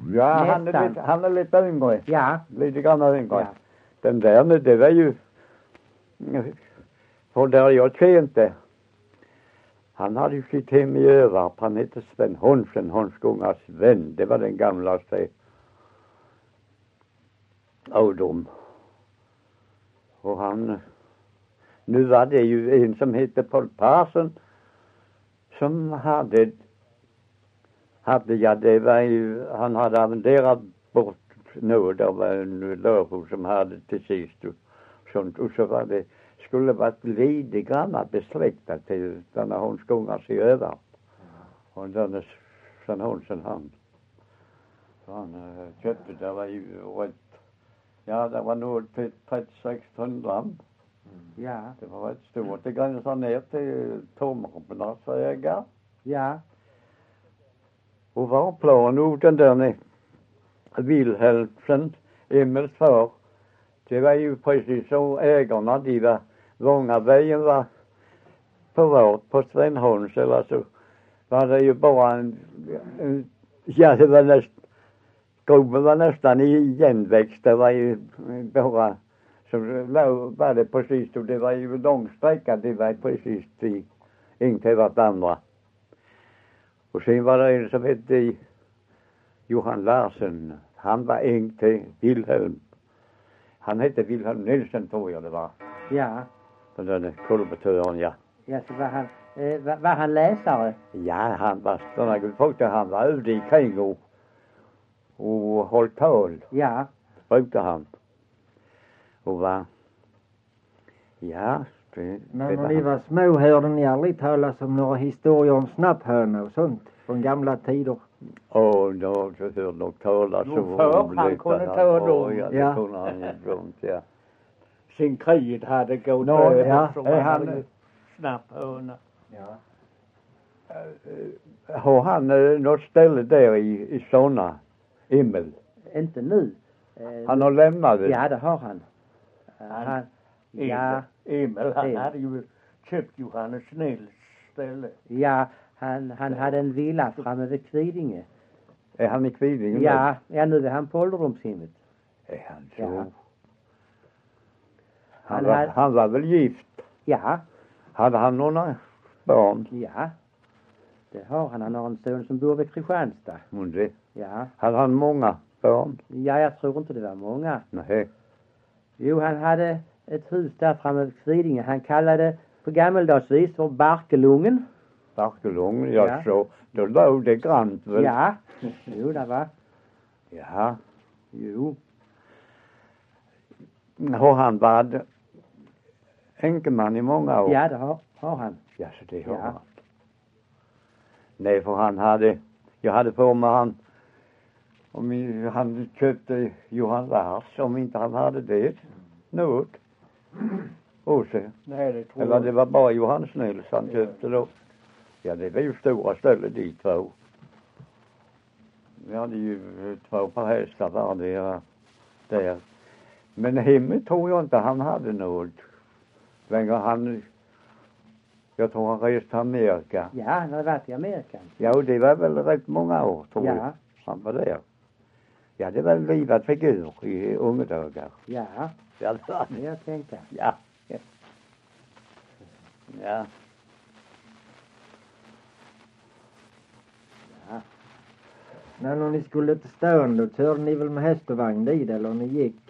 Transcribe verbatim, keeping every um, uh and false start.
Ja, han är, Nästan. lite, han är lite yngre. Ja. Lite grann yngre. Ja. Den där nu, det var ju... För där jag kände. Han hade ju sitt hem i Övarp. Han hette Sven Honsen, Honskungars vän. Det var den gamlaste av dem. Och han... Nu var det ju en som hette Paul Persson. Som hade... Hade ja, det var ju... Han hade arrenderat bort nu. Det var en lörbo som hade till sist. Och sånt. Och så var det... Skulle varit lite grann besläktat till denna Honskungars i Övarp. Och denna Sven Honsen han. Så han äh, köpte, det var ju rätt... Ja, det var nog till trettiosex hundra. Mm. Ja. Det var rätt stort. Det gränsar ner till Tormarnas ägar. Ja. Och var plan och den där ni Wilhelmsen, Emils far. Det var ju precis så ägarna, de var Vångavägen var förvarat på Sven Hans, eller så var det ju bara en, en ja det var nästan, groven var nästan igenväxt, det var ju bara, så var det precis, och det var ju lång sträcka, det var precis till, in till vartandra. Och sen var det en som hette Johan Larsen, han var en till Wilhelm. Han hette Wilhelm Nilsson tror jag det var. Ja. Den där kulvertören, ja. Ja, så var han, eh, var, var han läsare? Ja, han var sådana gudfrukter, han var ute i kring och, och hållt tal. Ja. Brukade han. Och var, ja. Det, Men det när var ni han. var små hörde ni aldrig talas om några historier om snapphönor och sånt från gamla tider? Åh, då så hörde nog talas Jo, för han kunde ta dem. Ja, det Ja. kunde han ju sånt, ja. Sen kriget hade gått Nå, över ja, så är var han- det ju snapphöna. Ja. Har han eh, något ställe där i, i såna himmel? Inte nu. Eh, Han har lämnat det. Ja, det har han. Eh, han ja, Emil, han Emil. hade ju köpt Johannes Nils ställe. ja, han, han hade en villa framme vid Kvidinge. Är han i Kvidinge? Ja, ja, nu är han på ålderdomshemmet. Är han så? Ja. Han, Han var, hade- han var väl gift? Ja, Hade han några barn? ja. Det har han. Han har en son som bor vid Kristianstad. Men det, Ja. hade han många barn? Ja, jag tror inte det var många. Nej. Jo, han hade ett hus där framme vid Kvidinge. Han kallade på gammeldagsvis för Barkelungen. Barkelång, ja, Ja. så. Då låg det grant väl? Ja. Jo, det var. Ja. Jo. Har han varit enkeman i många år? Ja, det har, har han. Ja, så det har Ja. han. Nej, för han hade, jag hade på mig han, om vi- han köpte Johan Lars, om inte han hade det, något. Och så. Nej, det tror Eller jag. det var bara Johannes Nils han köpte då. Ja, det var ju stora ställen de två. Vi hade ju eh, två par hästar var det ja, där. Men hemmet tror jag inte han hade något. Längre han, jag tror han reste till Amerika. Ja, han hade varit i Amerika. Ja, och det var väl rätt många år tror jag. Ja. Han var där. Ja, det var en livad figur i unga dagar. Ja, Ja, det var det det. jag tänkte. Ja. Ja. Ja. Men när ni skulle till stan då körde ni väl med häst och vagn dit eller ni gick?